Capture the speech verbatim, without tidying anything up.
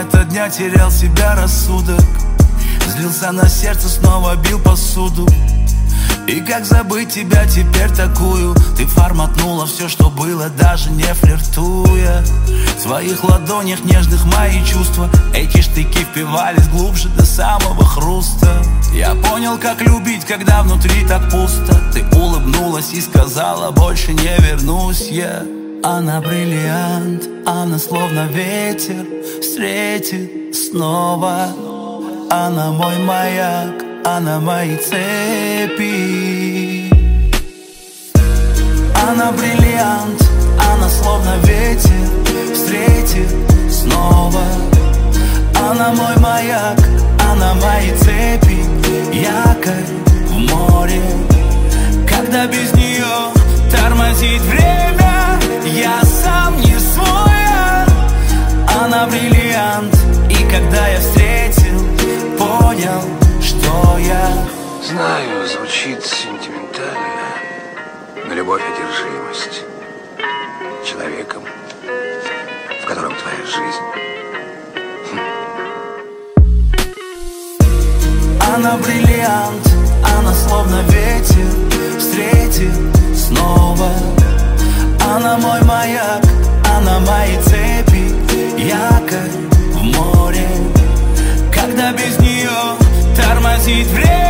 это дня терял себя рассудок. Злился на сердце, снова бил посуду. И как забыть тебя теперь такую? Ты форматнула все, что было, даже не флиртуя. В своих ладонях нежных мои чувства. Эти штыки впивались глубже до самого хруста. Я понял, как любить, когда внутри так пусто. Ты улыбнулась и сказала: больше не вернусь я. Она бриллиант, она словно ветер встретит снова. Она мой маяк, она мои цепи. Она бриллиант, она словно ветер встретит снова. Она мой маяк, она мои цепи. Якорь в море, когда без нее тормозит время, я сам не свой. Она бриллиант, и когда я встретил, понял, что я. Знаю, звучит сентиментально, но любовь — одержимость человеком, в котором твоя жизнь. Хм. Она бриллиант, она словно ветер встретит снова. Она мой маяк, она мои цепи. Якорь в море, когда без нее тормозит время.